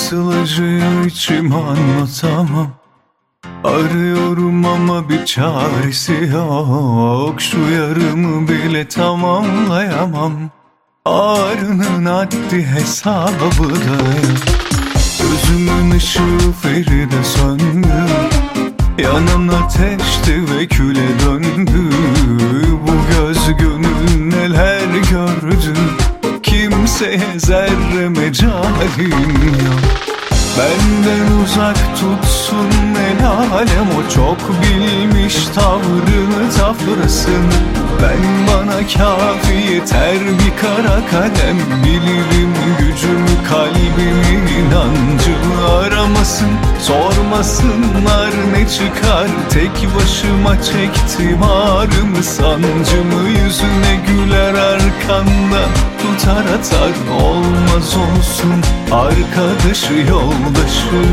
Nasıl acıyor içim anlatamam. Arıyorum ama bir çaresi yok. Şu yarımı bile tamamlayamam. Ağrının haddi hesabı da yok. Gözümün ışığı feride söndü. Yanan ateşti ve küle döndü. Bu göz gönül neler gördü. Kimseye zerre mecalim yok. Benden uzak tutsun el alem, o çok bilmiş tavrını tafrasını. Ben bana kafi yeter bir kara kalem. Bilirim gücümü, kalbimi, inancımı aramasın. Sormasınlar ne çıkar, tek başıma çektim ağrımı sancımı. Yüzüne güler arkandan tutar atar, olmaz olsun arkadaşı yoldaşı.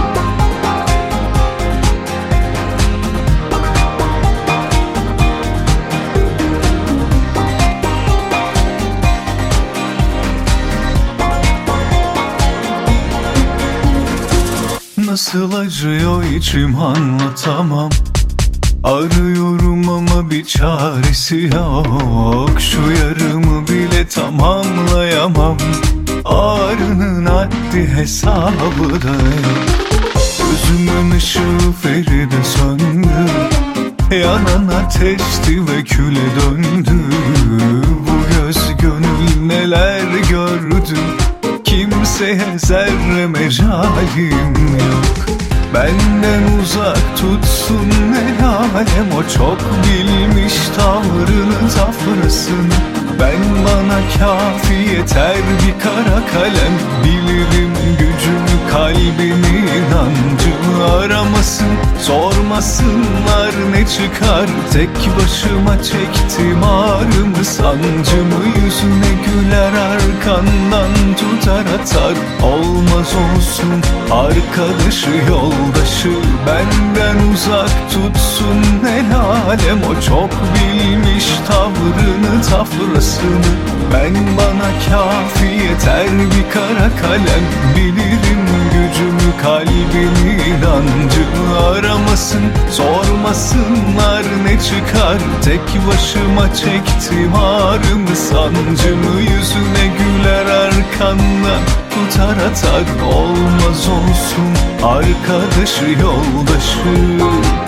Nasıl acıyor içim anlatamam. Arıyorum ama bir çaresi yok. Şu yarımı bile tamamlayamam. Ağrının haddi hesabı da yok. Gözümün ışığı feride söndü. Yanan ateşti ve küle döndü. Bu göz gönül neler gördü. Kimseye zerre mecalim yok. Benden uzak tutsun el alem, o çok bilmiş tavrını tafrasını. Ben bana kafi yeter bir kara kalem. Bilirim gücümü, kalbimi, inancımı aramasın. Sormasınlar ne çıkar, tek başıma çektim ağrımı sancımı. Yüzüne güler arkandan tutar atar, olmaz olsun arkadaşı yoldaşı. Benden uzak tutsun el alem, o çok bilmiş tavrını tafrasını. Ben bana kafi yeter bir kara kalem. Bilirim gücümü, kalbimi, inancımı aramasın. Sormasınlar ne çıkar, tek başıma çektim ağrımı sancımı. Yüzüne güler arkandan tutar atar, olmaz olsun arkadaşı yoldaşı.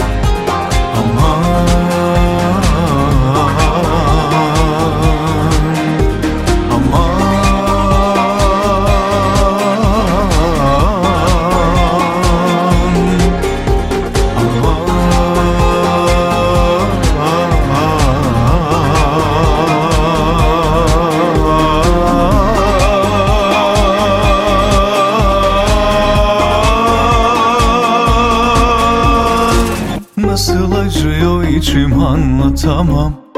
Aman nasıl acıyor içim anlatamam.